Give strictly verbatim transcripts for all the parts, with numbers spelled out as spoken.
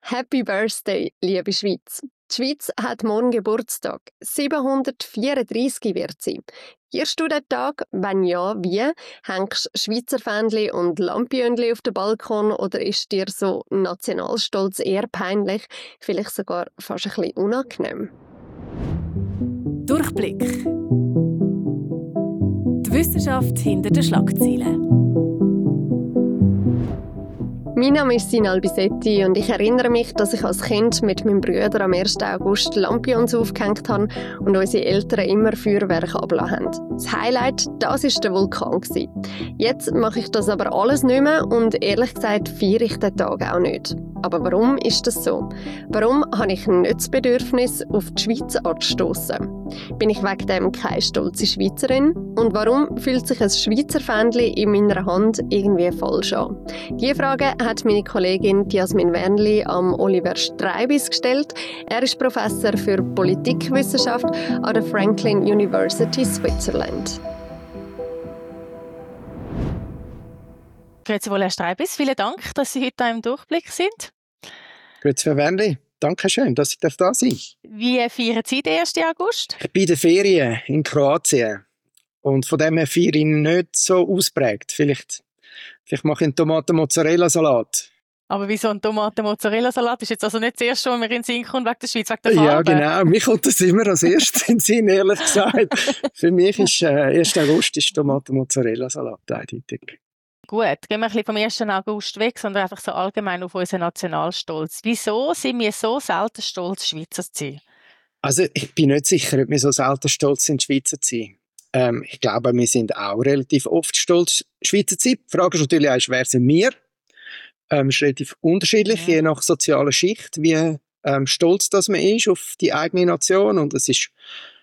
Happy Birthday, liebe Schweiz. Die Schweiz hat morgen Geburtstag. siebenhundertvierunddreissig wird sie. Feierst du den Tag? Wenn ja, wie? Hängst du Schweizer Fähnchen und Lampiönchen auf den Balkon oder ist dir so Nationalstolz eher peinlich, vielleicht sogar fast ein bisschen unangenehm? Durchblick. Die Wissenschaft hinter den Schlagzeilen. Mein Name ist Sinal Bisetti und ich erinnere mich, dass ich als Kind mit meinem Bruder am ersten August Lampions aufgehängt habe und unsere Eltern immer Feuerwerk abgelassen haben. Das Highlight, das war der Vulkan. Jetzt mache ich das aber alles nicht mehr und ehrlich gesagt feiere ich den Tag auch nicht. Aber warum ist das so? Warum habe ich nicht das Bedürfnis, auf die Schweiz anzustossen? Bin ich wegen dem keine stolze Schweizerin? Und warum fühlt sich ein Schweizer Fähnchen in meiner Hand irgendwie falsch an? Diese Frage hat meine Kollegin Jasmin Wernli am Oliver Streibis gestellt. Er ist Professor für Politikwissenschaft an der Franklin University Switzerland. Grüezi wohl, Herr Streibis. Vielen Dank, dass Sie heute im Durchblick sind. Grüezi, Frau Wernli. Danke schön, dass ich da sein darf. Wie feiern Sie den ersten August? Ich bin in den Ferien in Kroatien. Und von dem her feiere ich nicht so ausprägt. Vielleicht, vielleicht mache ich einen Tomaten-Mozzarella-Salat. Aber wieso ein Tomaten-Mozzarella-Salat? Ist jetzt also nicht das erste, was mir in den Sinn kommt, wegen der Schweiz, wegen der Farbe? Ja, genau. Mir kommt das immer als erstes in den Sinn, ehrlich gesagt. Für mich ist äh, ersten August ist Tomaten-Mozzarella-Salat eindeutig. Gut, gehen wir ein bisschen vom ersten August weg, sondern einfach so allgemein auf unseren Nationalstolz. Wieso sind wir so selten stolz, Schweizer zu sein? Also ich bin nicht sicher, ob wir so selten stolz sind, Schweizer zu sein. Ähm, ich glaube, wir sind auch relativ oft stolz, Schweizer zu sein. Die Frage ist natürlich auch, wer sind wir? Ähm, ist relativ unterschiedlich, ja. Je nach sozialer Schicht, wie ähm, stolz das man ist auf die eigene Nation. Und es ist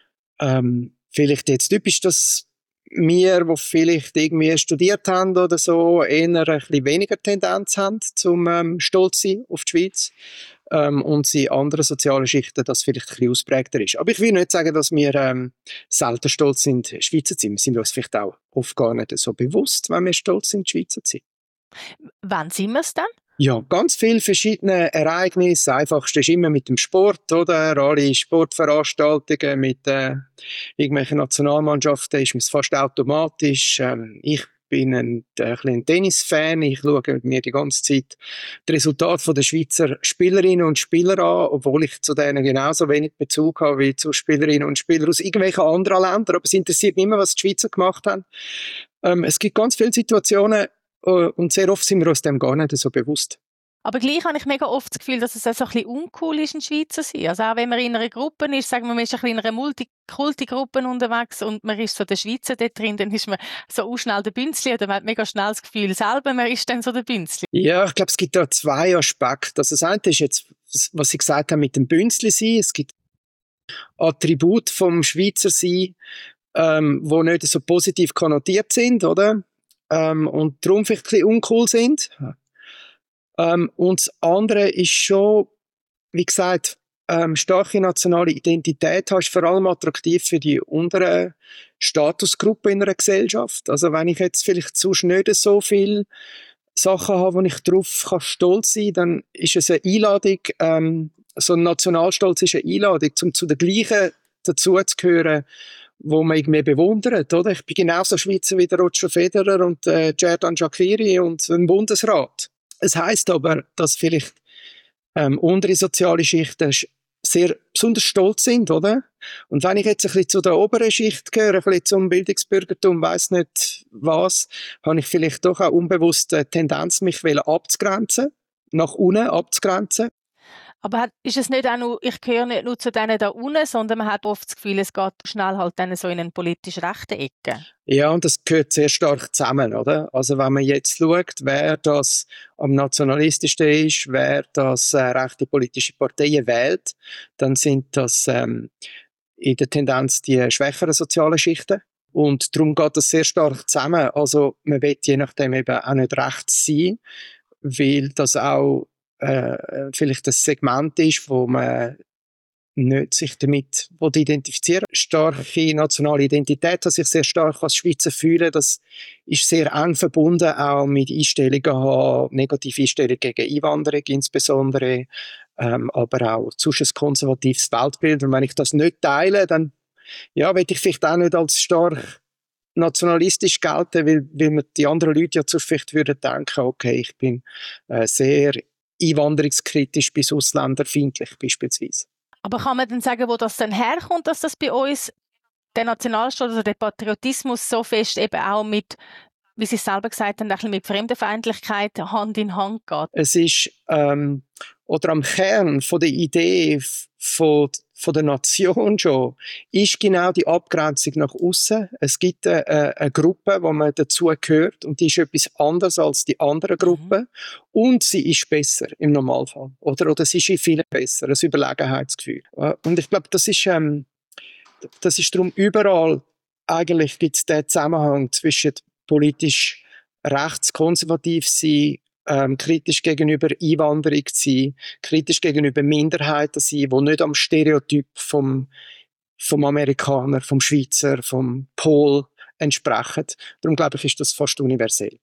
ähm, vielleicht jetzt typisch, dass wir, die vielleicht irgendwie studiert haben oder so, eher ein bisschen weniger Tendenz haben zum ähm, stolz sein auf die Schweiz. Ähm, und in anderen sozialen Schichten das vielleicht ein bisschen ausprägter ist. Aber ich will nicht sagen, dass wir ähm, selten stolz sind, Schweizer zu sein. Wir sind uns vielleicht auch oft gar nicht so bewusst, wenn wir stolz sind, Schweizer zu sein. Wann sind wir es dann? Ja, ganz viele verschiedene Ereignisse. Das Einfachste ist immer mit dem Sport, oder? Alle Sportveranstaltungen mit äh, irgendwelchen Nationalmannschaften ist es fast automatisch. Ähm, ich bin ein, äh, ein Tennisfan. Ich schaue mir die ganze Zeit die Resultate der Schweizer Spielerinnen und Spieler an, obwohl ich zu denen genauso wenig Bezug habe wie zu Spielerinnen und Spielern aus irgendwelchen anderen Ländern. Aber es interessiert mich immer, was die Schweizer gemacht haben. Ähm, es gibt ganz viele Situationen, und sehr oft sind wir uns dem gar nicht so bewusst. Aber gleich habe ich mega oft das Gefühl, dass es auch so ein bisschen uncool ist, ein Schweizer zu sein. Also auch wenn man in einer Gruppe ist, sagen wir, man ist ein bisschen in einer Multikulti-Gruppe unterwegs und man ist so der Schweizer dort drin, dann ist man so auch schnell der Bünzli oder man hat mega schnell das Gefühl selber, man ist dann so der Bünzli. Ja, ich glaube, es gibt da zwei Aspekte. Also das eine ist jetzt, was Sie gesagt haben mit dem Bünzli sein. Es gibt Attribute vom Schweizer sein, ähm, die nicht so positiv konnotiert sind, oder? Ähm, und darum vielleicht ein bisschen uncool sind. Ähm, und das andere ist schon, wie gesagt, ähm, starke nationale Identität hast, vor allem attraktiv für die unteren Statusgruppen in einer Gesellschaft. Also wenn ich jetzt vielleicht sonst nicht so viele Sachen habe, wo ich darauf kann stolz sein kann, dann ist es eine Einladung, ähm, so ein Nationalstolz ist eine Einladung, um zu den gleichen dazuzugehören, wo man irgendwie bewundert, oder? Ich bin genauso Schweizer wie der Roger Federer und äh, Xherdan Shaqiri und ein Bundesrat. Es heisst aber, dass vielleicht ähm, untere soziale Schichten sehr besonders stolz sind, oder? Und wenn ich jetzt ein bisschen zu der oberen Schicht gehöre, ein bisschen zum Bildungsbürgertum, weiss nicht was, habe ich vielleicht doch auch unbewusst eine Tendenz, mich abzugrenzen, nach unten abzugrenzen. Aber ist es nicht auch nur, ich gehöre nicht nur zu denen da unten, sondern man hat oft das Gefühl, es geht schnell halt dann so in eine politisch rechte Ecke. Ja, und das gehört sehr stark zusammen, oder? Also wenn man jetzt schaut, wer das am nationalistischsten ist, wer das äh, rechte politische Parteien wählt, dann sind das ähm, in der Tendenz die schwächeren sozialen Schichten. Und darum geht das sehr stark zusammen. Also man will je nachdem eben auch nicht rechts sein, weil das auch äh, vielleicht ein Segment ist, wo man nicht sich damit identifizieren. Starke nationale Identität, dass ich sehr stark als Schweizer fühle, das ist sehr eng verbunden auch mit Einstellungen haben, negative Einstellungen gegen Einwanderung insbesondere, ähm, aber auch sonst ein konservatives Weltbild. Und wenn ich das nicht teile, dann ja, will ich vielleicht auch nicht als stark nationalistisch gelten, weil, weil mir die anderen Leute ja zuerst vielleicht würden denken, okay, ich bin äh, sehr einwanderungskritisch bis ausländerfeindlich beispielsweise. Aber kann man dann sagen, wo das dann herkommt, dass das bei uns der Nationalstaat oder der Patriotismus so fest eben auch mit, wie Sie selber gesagt haben, ein bisschen mit Fremdenfeindlichkeit Hand in Hand geht? Es ist ähm, oder am Kern von der Idee von, von der Nation schon ist genau die Abgrenzung nach außen. Es gibt eine, eine Gruppe, wo man dazu gehört und die ist etwas anderes als die anderen Gruppen mhm. und sie ist besser im Normalfall oder oder sie ist viel besser, ein Überlegenheitsgefühl. Und ich glaube, das ist ähm, das ist darum überall eigentlich gibt es den Zusammenhang zwischen politisch rechtskonservativ sein, ähm, kritisch gegenüber Einwanderung sein, kritisch gegenüber Minderheiten sein, die nicht am Stereotyp vom, vom Amerikaner, vom Schweizer, vom Pol entsprechen. Darum glaube ich, ist das fast universell.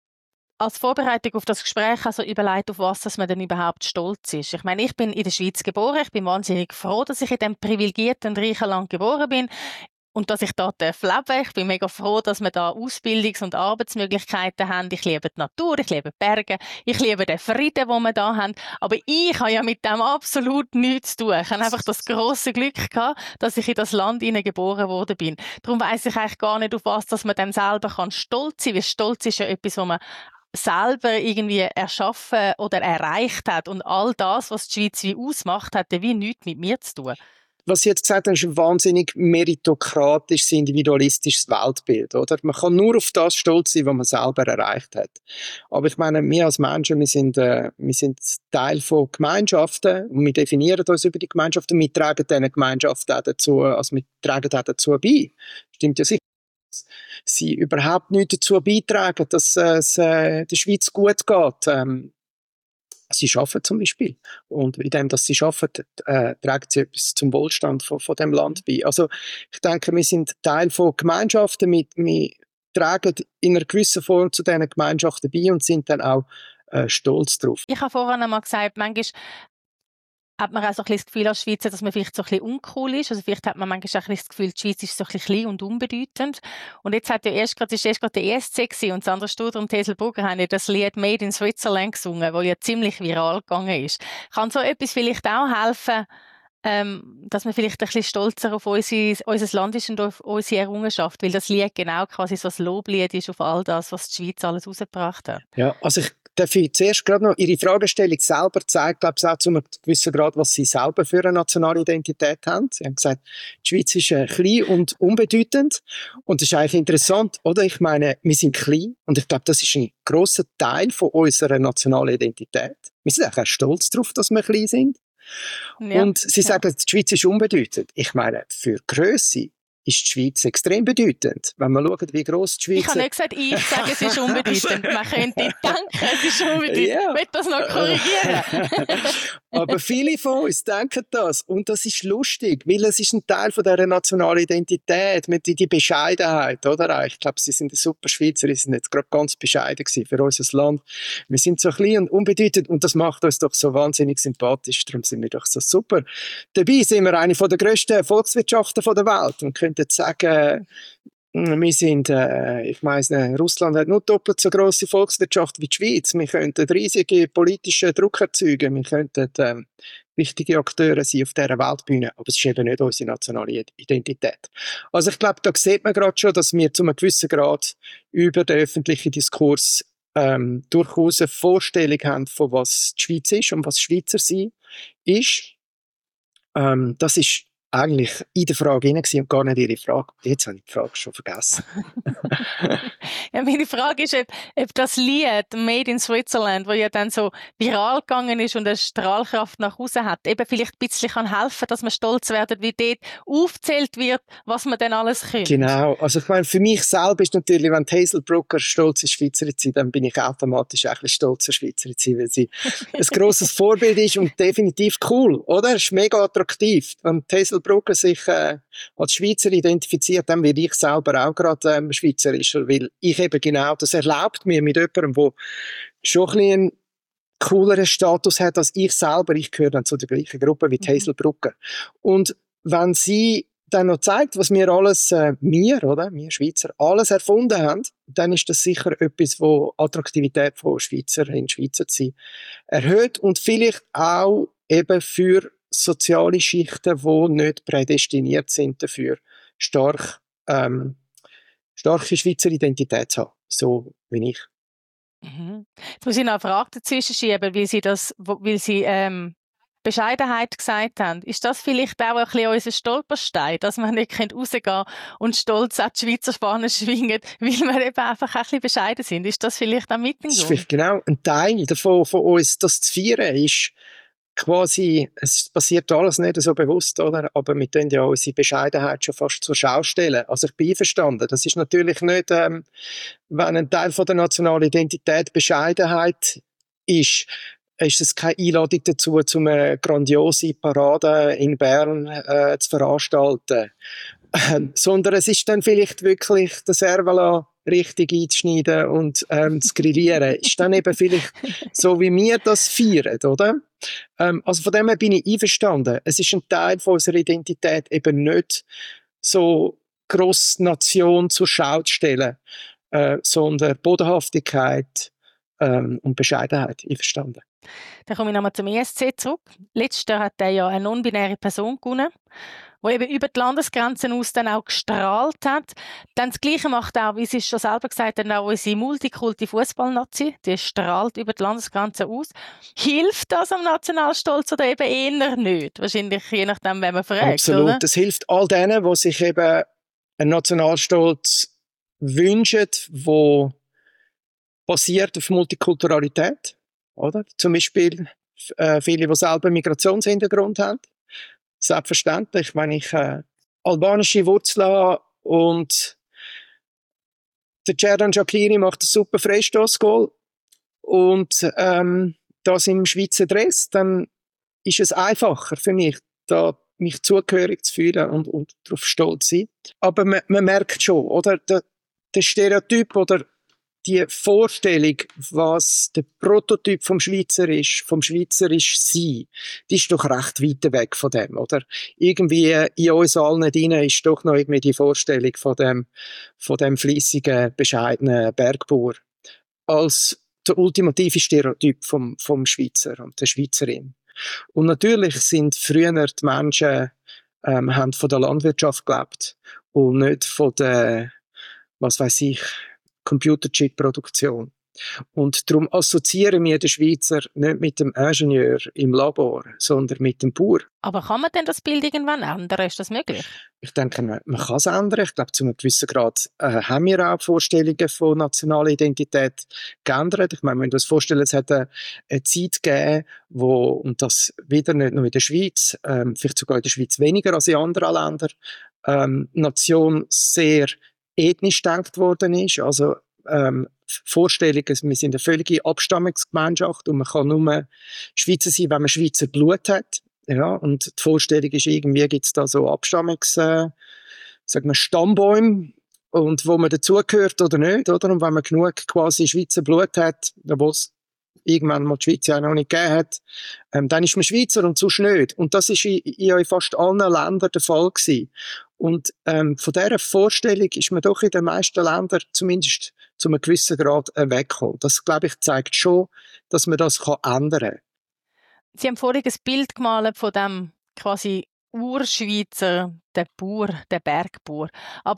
Als Vorbereitung auf das Gespräch also überlegt, auf was dass man denn überhaupt stolz ist. Ich meine, ich bin in der Schweiz geboren, ich bin wahnsinnig froh, dass ich in diesem privilegierten und reichen Land geboren bin. Und dass ich da leben darf. Ich bin mega froh, dass wir da Ausbildungs- und Arbeitsmöglichkeiten haben. Ich liebe die Natur, ich liebe die Berge, ich liebe den Frieden, den wir da haben. Aber ich habe ja mit dem absolut nichts zu tun. Ich habe einfach das grosse Glück gehabt, dass ich in das Land geboren worden bin. Darum weiss ich eigentlich gar nicht, auf was dass man dann selber kann stolz sein kann. Weil Stolz ist ja etwas, was man selber irgendwie erschaffen oder erreicht hat. Und all das, was die Schweiz wie ausmacht, hat ja wie nichts mit mir zu tun. Was Sie jetzt gesagt haben, ist ein wahnsinnig meritokratisches, individualistisches Weltbild, oder? Man kann nur auf das stolz sein, was man selber erreicht hat. Aber ich meine, wir als Menschen, wir sind, äh, wir sind Teil von Gemeinschaften und wir definieren uns über die Gemeinschaften. Wir tragen diese Gemeinschaften auch dazu, also wir tragen auch dazu bei. Stimmt ja sicher. Sie überhaupt nicht dazu beitragen, dass es äh, der Schweiz gut geht. Ähm, Sie arbeiten zum Beispiel. Und indem, dass sie arbeiten, äh, tragen sie etwas zum Wohlstand von, von dem Land bei. Also, ich denke, wir sind Teil von Gemeinschaften, wir, wir tragen in einer gewissen Form zu diesen Gemeinschaften bei und sind dann auch äh, stolz drauf. Ich habe vorhin einmal gesagt, manchmal hat man auch so ein bisschen das Gefühl als Schweizer, dass man vielleicht so ein bisschen uncool ist. Also vielleicht hat man manchmal auch ein bisschen das Gefühl, die Schweiz ist so ein bisschen klein und unbedeutend. Und jetzt hat ja erst gerade, ist erst gerade der E S C gewesen, und Sandra Studer und Hazel Brugger haben ja das Lied Made in Switzerland gesungen, das ja ziemlich viral gegangen ist. Kann so etwas vielleicht auch helfen, ähm, dass man vielleicht ein bisschen stolzer auf unsere, unser Land ist und auf unsere Errungenschaft, weil das Lied genau quasi so ein Loblied ist auf all das, was die Schweiz alles rausgebracht hat. Ja, also ich darf ich zuerst gerade noch, Ihre Fragestellung selber zeigt, glaube ich, auch zu einem gewissen Grad, was Sie selber für eine nationale Identität haben. Sie haben gesagt, die Schweiz ist äh, klein und unbedeutend. Und das ist eigentlich interessant, oder? Ich meine, wir sind klein und ich glaube, das ist ein grosser Teil von unserer nationalen Identität. Wir sind auch stolz darauf, dass wir klein sind. Ja, und Sie ja. sagen, die Schweiz ist unbedeutend. Ich meine, für Grösse ist die Schweiz extrem bedeutend. Wenn man schaut, wie gross die Schweiz ist. Ich habe nicht gesagt, ich sage, es ist unbedeutend. Man könnte denken, es ist unbedeutend. Yeah. Ich will das noch korrigieren. Aber viele von uns denken das. Und das ist lustig, weil es ist ein Teil von dieser nationalen Identität, mit die Bescheidenheit, oder? Ich glaube, Sie sind ein super Schweizer, Sie sind jetzt gerade ganz bescheiden gewesen für unser Land. Wir sind so klein und unbedeutend und das macht uns doch so wahnsinnig sympathisch. Darum sind wir doch so super. Dabei sind wir eine der grössten Volkswirtschaften der Welt und können sagen, wir sind, äh, ich meine, Russland hat nur doppelt so grosse Volkswirtschaft wie die Schweiz. Wir könnten riesige politische Druck erzeugen. Wir könnten äh, wichtige Akteure sein auf dieser Weltbühne. Aber es ist eben nicht unsere nationale Identität. Also ich glaube, da sieht man gerade schon, dass wir zu einem gewissen Grad über den öffentlichen Diskurs ähm, durchaus eine Vorstellung haben, von was die Schweiz ist und was Schweizer sein ist. Ähm, das ist eigentlich in der Frage hinein und gar nicht Ihre Frage. Jetzt habe ich die Frage schon vergessen. Ja, meine Frage ist, ob, ob das Lied «Made in Switzerland», wo ja dann so viral gegangen ist und eine Strahlkraft nach außen hat, eben vielleicht ein bisschen kann helfen, dass man stolz werden, wie dort aufgezählt wird, was man dann alles könnte. Genau. Also ich meine, für mich selber ist natürlich, wenn Hazel Brugger stolze Schweizerin ist, dann bin ich automatisch auch ein bisschen stolzer Schweizerin, weil sie ein grosses Vorbild ist und definitiv cool, oder? Es ist mega attraktiv. Wenn Hazel Brugger sich äh, als Schweizer identifiziert, dann werde ich selber auch gerade ähm, Schweizerischer, weil ich eben genau, das erlaubt mir mit jemandem, der schon ein bisschen einen cooleren Status hat als ich selber. Ich gehöre dann zu der gleichen Gruppe wie Mhm. Hazel Brugger. Und wenn sie dann noch zeigt, was wir alles, äh, wir, oder? Wir Schweizer, alles erfunden haben, dann ist das sicher etwas, wo Attraktivität von Schweizerinnen, Schweizer zu sein erhöht und vielleicht auch eben für soziale Schichten, die nicht prädestiniert sind dafür, stark, ähm, starke Schweizer Identität zu haben. So wie ich. Mhm. Jetzt muss ich noch eine Frage dazwischen schieben, weil Sie das, wo- weil Sie ähm, Bescheidenheit gesagt haben. Ist das vielleicht auch ein bisschen unser Stolperstein, dass man nicht rausgehen kann und stolz auch die Schweizer Fahne schwingen, weil wir eben einfach ein bisschen bescheiden sind? Ist das vielleicht auch mit dem Das ist Grund? vielleicht genau ein Teil davon, von uns, das zu feiern, ist quasi, es passiert alles nicht so bewusst, oder? Aber wir tun ja unsere Bescheidenheit schon fast zur Schau stellen. Also ich bin einverstanden. Das ist natürlich nicht, ähm, wenn ein Teil von der nationalen Identität Bescheidenheit ist, ist es keine Einladung dazu, um eine grandiose Parade in Bern äh, zu veranstalten. Ähm, sondern es ist dann vielleicht wirklich das Servala richtig einzuschneiden und ähm, zu grillieren. Ist dann eben vielleicht so, wie wir das feiern, oder? Ähm, also von dem her bin ich einverstanden. Es ist ein Teil von unserer Identität, eben nicht so gross Nation zur Schau zu stellen, äh, sondern Bodenhaftigkeit ähm, und Bescheidenheit. Einverstanden. Dann komme ich nochmal zum E S C zurück. Letztes Jahr hat er ja eine non-binäre Person gewonnen, die eben über die Landesgrenzen aus dann auch gestrahlt hat. Dann das Gleiche macht auch, wie Sie es schon selber gesagt haben, auch unsere Multikulti-Fußball-Nazi. Die strahlt über die Landesgrenzen aus. Hilft das am Nationalstolz oder eben eher nicht? Wahrscheinlich je nachdem, wen man fragt, Absolut. oder? Das hilft all denen, die sich eben einen Nationalstolz wünschen, wo basiert auf Multikulturalität, oder? Zum Beispiel äh, viele, die selber Migrationshintergrund haben. Selbstverständlich, wenn ich äh, albanische Wurzeln habe und der Cerdan Shaqiri macht ein super Freistoßgoal und ähm, das im Schweizer Dress, dann ist es einfacher für mich, da mich zugehörig zu fühlen und, und darauf stolz zu sein. Aber man, man merkt schon, oder? Der, der Stereotyp oder die Vorstellung, was der Prototyp vom Schweizer ist, vom Schweizerisch sein, die ist doch recht weit weg von dem, oder? Irgendwie in uns allen drin ist doch noch irgendwie die Vorstellung von dem, von dem fleissigen, bescheidenen Bergbauer als der ultimative Stereotyp vom, vom Schweizer und der Schweizerin. Und natürlich sind früher die Menschen, ähm, haben von der Landwirtschaft gelebt und nicht von der, was weiß ich, Computerchip-Produktion. Und darum assoziieren wir den Schweizer nicht mit dem Ingenieur im Labor, sondern mit dem Bauer. Aber kann man denn das Bild irgendwann ändern? Ist das möglich? Ich denke, man, man kann es ändern. Ich glaube, zu einem gewissen Grad äh, haben wir auch Vorstellungen von nationaler Identität geändert. Ich meine, wenn du uns vorstellen, es hat eine, eine Zeit gegeben, wo, und das wieder nicht nur in der Schweiz, ähm, vielleicht sogar in der Schweiz weniger als in anderen Ländern, ähm, Nation sehr ethnisch gedacht worden ist. Also ähm, Vorstellung, wir sind eine völlige Abstammungsgemeinschaft und man kann nur Schweizer sein, wenn man Schweizer Blut hat. Ja, und die Vorstellung ist irgendwie, gibt es da so Abstammungs, äh, sagen wir, Stammbäume, und wo man dazugehört oder nicht, oder? Und wenn man genug quasi Schweizer Blut hat, obwohl es irgendwann mal die Schweiz ja noch nicht gegeben hat, ähm, dann ist man Schweizer und sonst nicht. Und das ist in, in fast allen Ländern der Fall gewesen. Und ähm, von dieser Vorstellung ist man doch in den meisten Ländern zumindest zu einem gewissen Grad äh, weggekommen. Das, glaube ich, zeigt schon, dass man das kann ändern kann. Sie haben vorhin ein Bild gemalt von dem quasi Urschweizer, der Bauer, der Bergbauer. Aber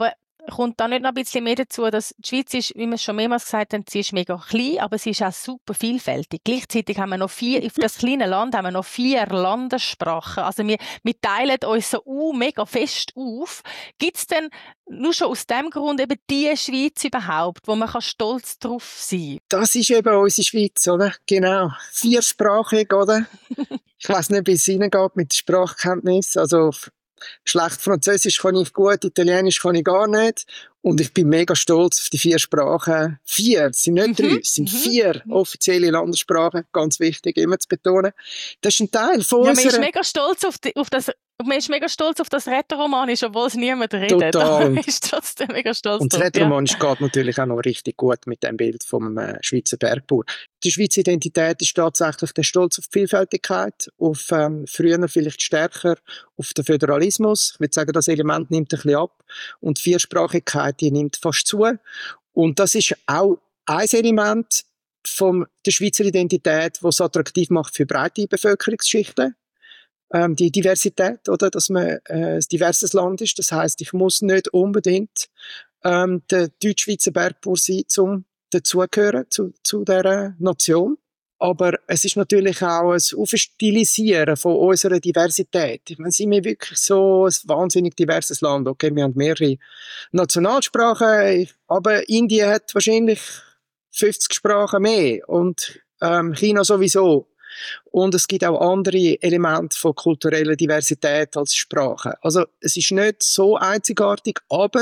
kommt da nicht noch ein bisschen mehr dazu, dass die Schweiz ist, wie wir schon mehrmals gesagt haben, sie ist mega klein, aber sie ist auch super vielfältig. Gleichzeitig haben wir noch vier, auf das kleine Land haben wir noch vier Landessprachen. Also wir, wir teilen uns so uh, mega fest auf. Gibt es denn nur schon aus dem Grund eben die Schweiz überhaupt, wo man kann stolz drauf sein kann? Das ist eben unsere Schweiz, oder? Genau. Viersprachig, oder? Ich weiss nicht, wie es reingeht mit der Sprachkenntnis. Also, schlecht Französisch kann ich gut, Italienisch kann ich gar nicht. Und ich bin mega stolz auf die vier Sprachen. Vier, es sind nicht mhm. drei, es sind mhm. vier offizielle Landessprachen. Ganz wichtig, immer zu betonen. Das ist ein Teil von ja, unserer... Man ist mega stolz auf, die, auf das... Man ist mega stolz auf das Rätoromanisch, obwohl es niemand redet. Total. Man ist trotzdem mega stolz Und das Rätoromanisch ja. geht natürlich auch noch richtig gut mit dem Bild vom äh, Schweizer Bergbauer. Die Schweizer Identität ist tatsächlich der Stolz auf die Vielfältigkeit, auf ähm, früher vielleicht stärker auf den Föderalismus. Ich würde sagen, das Element nimmt ein bisschen ab. Und die Viersprachigkeit, die nimmt fast zu. Und das ist auch ein Element von der Schweizer Identität, das es attraktiv macht für breite Bevölkerungsschichten. Ähm, die Diversität, oder, dass man äh, ein diverses Land ist. Das heisst, ich muss nicht unbedingt ähm, der Deutschschweizer Bergbauer sein, um dazugehören zu, zu dieser Nation. Aber es ist natürlich auch ein Aufstilisieren von unserer Diversität. Ich meine, sind wir wirklich so ein wahnsinnig diverses Land. Okay, wir haben mehrere Nationalsprachen, aber Indien hat wahrscheinlich fünfzig Sprachen mehr und ähm, China sowieso. Und es gibt auch andere Elemente von kultureller Diversität als Sprache. Also es ist nicht so einzigartig, aber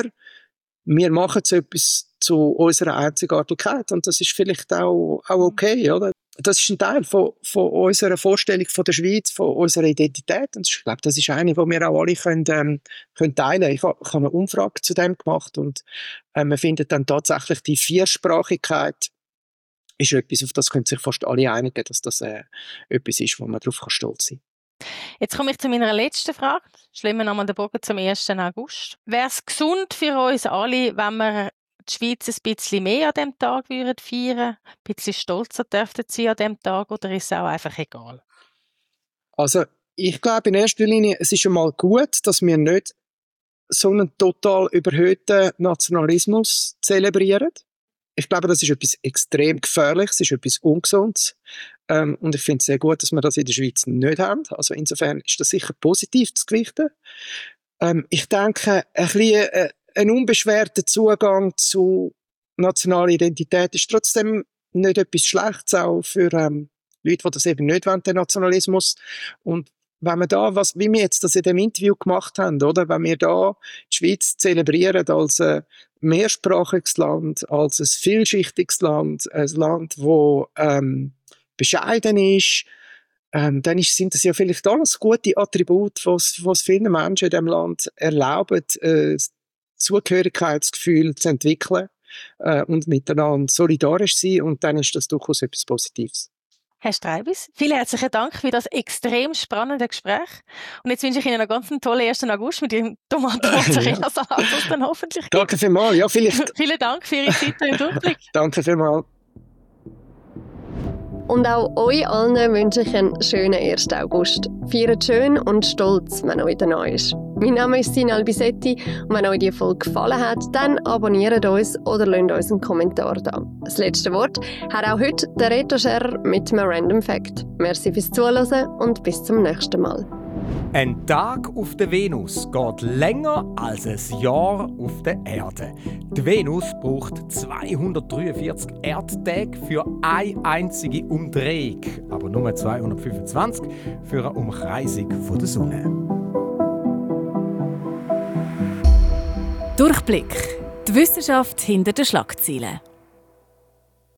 wir machen so etwas zu unserer Einzigartigkeit und das ist vielleicht auch, auch okay, oder? Das ist ein Teil von, von unserer Vorstellung von der Schweiz, von unserer Identität und ich glaube, das ist eine, die wir auch alle können, ähm, können teilen. Ich habe hab eine Umfrage zu dem gemacht und äh, man findet dann tatsächlich die Viersprachigkeit ist etwas, auf das können sich fast alle einigen, dass das äh, etwas ist, wo man darauf stolz sein kann. Jetzt komme ich zu meiner letzten Frage. Schließen wir nochmal den Bogen zum ersten August. Wäre es gesund für uns alle, wenn wir die Schweiz ein bisschen mehr an diesem Tag würden feiern, ein bisschen stolzer dürften sie an diesem Tag, oder ist es auch einfach egal? Also, ich glaube in erster Linie, es ist einmal gut, dass wir nicht so einen total überhöhten Nationalismus zelebrieren. Ich glaube, das ist etwas extrem Gefährliches, es ist etwas Ungesundes. Ähm, und ich finde es sehr gut, dass wir das in der Schweiz nicht haben. Also insofern ist das sicher positiv zu gewichten. Ähm, ich denke, ein bisschen, äh, ein unbeschwerter Zugang zu nationaler Identität ist trotzdem nicht etwas Schlechtes, auch für ähm, Leute, die das eben nicht wollen, den Nationalismus. Und wenn wir da, was, wie wir jetzt das in dem Interview gemacht haben, oder? Wenn wir da die Schweiz zelebrieren als ein mehrsprachiges Land, als ein vielschichtiges Land, ein Land, das ähm, bescheiden ist, ähm, dann ist, sind das ja vielleicht alles gute Attribute, was vielen Menschen in diesem Land erlauben, äh, Zugehörigkeitsgefühl zu entwickeln äh, und miteinander solidarisch sein, und dann ist das durchaus etwas Positives. Herr Streibis, vielen herzlichen Dank für das extrem spannende Gespräch. Und jetzt wünsche ich Ihnen einen ganz tollen ersten August mit Ihrem Tomaten-Mozzarella-Salat, das dann hoffentlich gibt. Danke vielmals. Ja, vielleicht. Vielen Dank für Ihre Zeit und Durchblick. Danke vielmals. Und auch euch allen wünsche ich einen schönen ersten August. Feiert schön und stolz, wenn euch wieder neu ist. Mein Name ist Sina Albisetti und wenn euch die Folge gefallen hat, dann abonniert uns oder lasst uns einen Kommentar da. Das letzte Wort hat auch heute der Reto-Scherer mit einem Random Fact. Merci fürs Zuhören und bis zum nächsten Mal. Ein Tag auf der Venus geht länger als ein Jahr auf der Erde. Die Venus braucht zweihundertdreiundvierzig Erdtage für eine einzige Umdrehung, aber nur zweihundertfünfundzwanzig für eine Umkreisung von der Sonne. Durchblick. Die Wissenschaft hinter den Schlagzeilen.